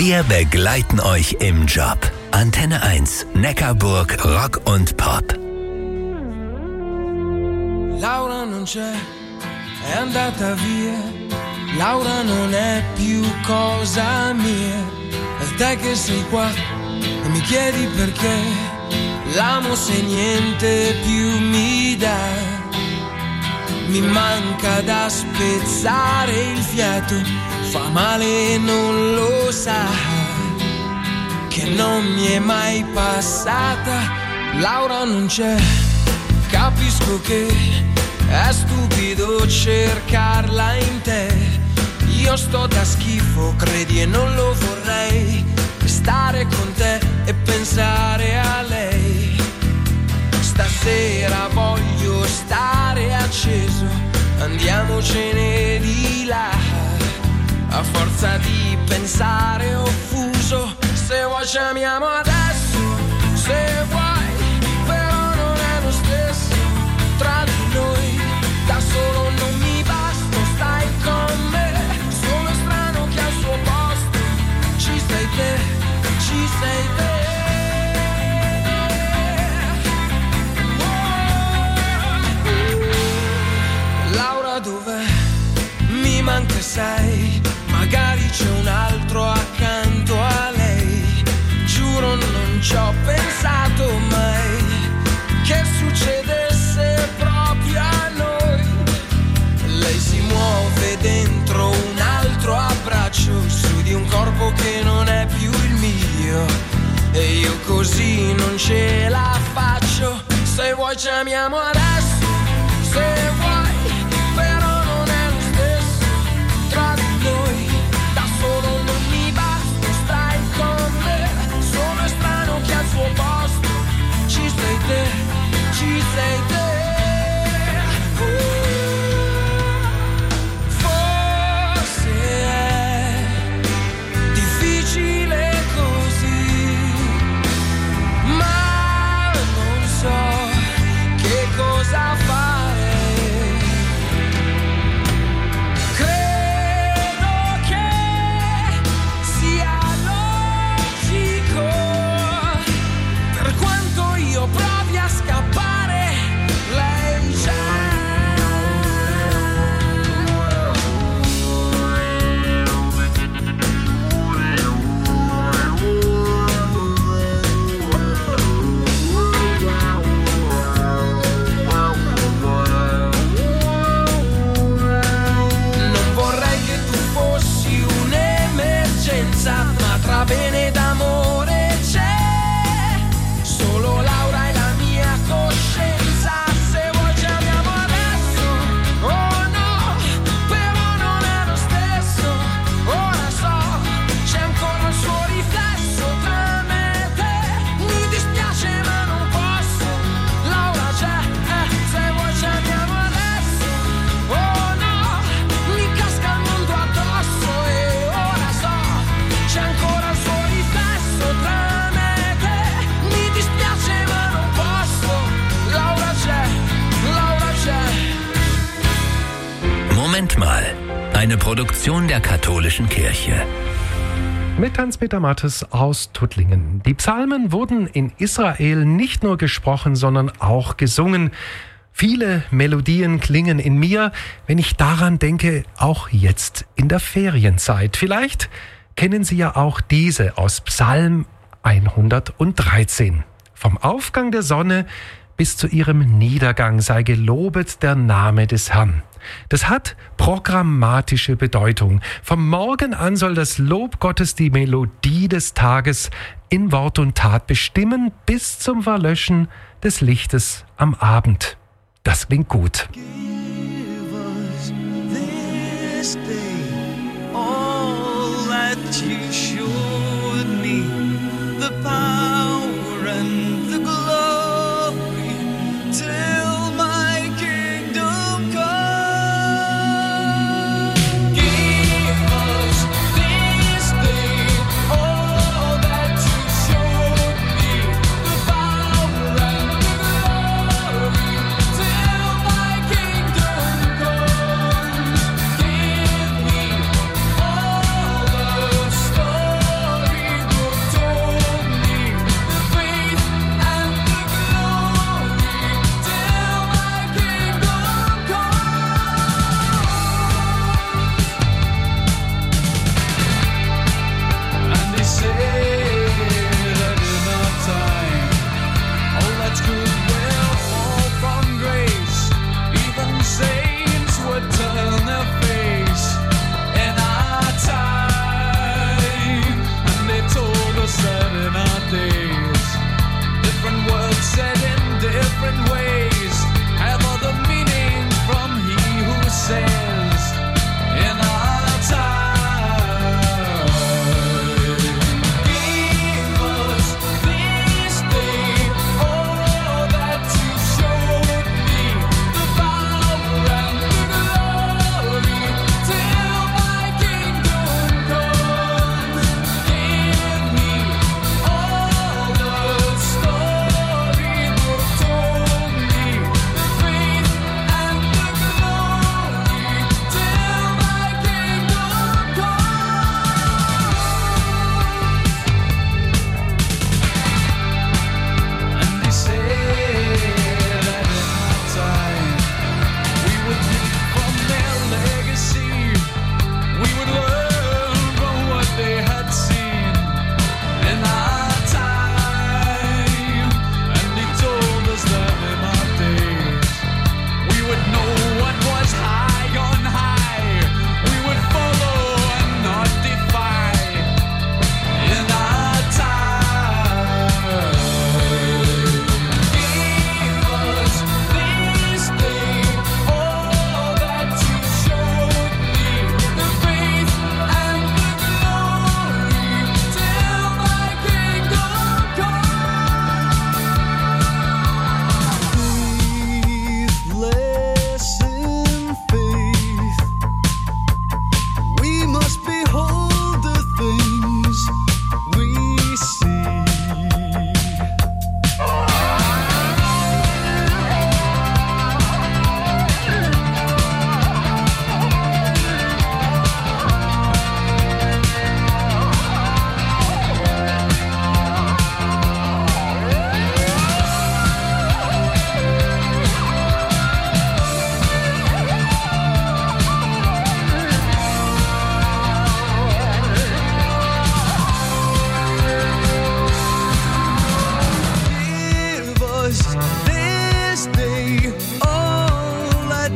Wir begleiten euch im Job. Antenne 1, Neckarburg, Rock und Pop. Laura non c'è, è andata via. Laura non è più cosa mia. E te che sei qua e mi chiedi perché l'amo se niente più mi dà. Mi manca da spezzare il fiato, fa male e non lo sa, che non mi è mai passata. Laura non c'è, capisco che è stupido cercarla in te. Io sto da schifo, credi e non lo vorrei, stare con te e pensare a lei. Stasera voglio stare acceso, andiamocene di là. A forza di pensare offuso, se vuoi ci amiamo adesso, se vuoi, però non è lo stesso tra di noi. Da solo non mi basta, stai con me, sono strano che al suo posto ci sei te, ci sei te. Laura dov'è? Mi manca sai, magari c'è un altro accanto a lei. Giuro non ci ho pensato mai che succedesse proprio a noi. Lei si muove dentro un altro abbraccio, su di un corpo che non è più il mio, e io così non ce la faccio. Se vuoi ci amiamo adesso, se vuoi, però non è lo stesso tra di noi. Da solo non mi basta, stai con me, sono strano che al suo posto ci sei te, ci sei te. Forse è difficile così, ma non so che cosa fare. Credo che sia logico, per quanto io provi a scappare, lei c'è. Non vorrei che tu fossi un'emergenza, ma tra bene ed amore c'è solo Laura e la mia coscienza. Se vuoi ci amiamo adesso, oh no, però non è lo stesso. Ora so, c'è ancora il suo riflesso tra me e te. Mi dispiace ma non posso, Laura c'è, se vuoi ci amiamo adesso, oh no, mi casca il mondo addosso. E ora so, c'è ancora il suo riflesso tra me e te. Mi dispiace ma non posso, Laura c'è, Laura c'è. Moment mal. Eine Produktion der katholischen Kirche. Mit Hans-Peter Mattes aus Tuttlingen. Die Psalmen wurden in Israel nicht nur gesprochen, sondern auch gesungen. Viele Melodien klingen in mir, wenn ich daran denke, auch jetzt in der Ferienzeit. Vielleicht kennen Sie ja auch diese aus Psalm 113. Vom Aufgang der Sonne bis zu ihrem Niedergang sei gelobet der Name des Herrn. Das hat programmatische Bedeutung. Vom Morgen an soll das Lob Gottes die Melodie des Tages in Wort und Tat bestimmen, bis zum Verlöschen des Lichtes am Abend. Das klingt gut. Give us this day all that you showed me, the power and the glory, till my kingdom come. Give us this day all that you showed me, the power and the glory, till my kingdom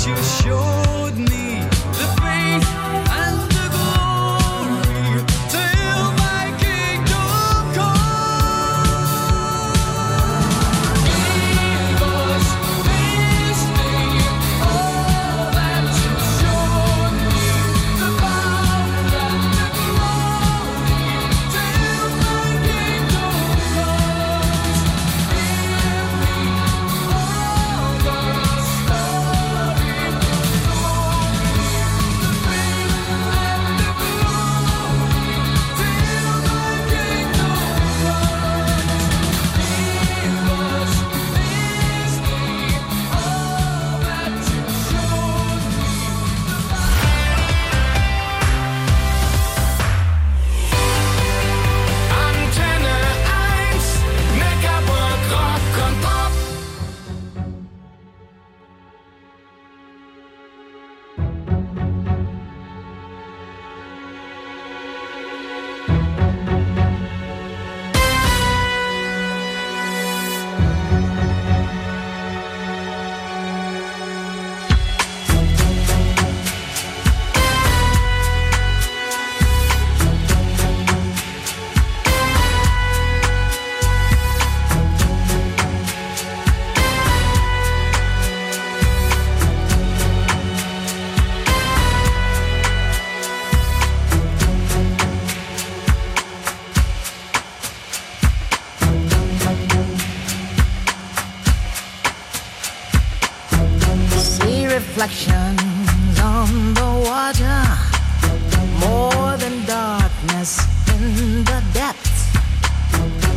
Reflections on the water, more than darkness in the depths.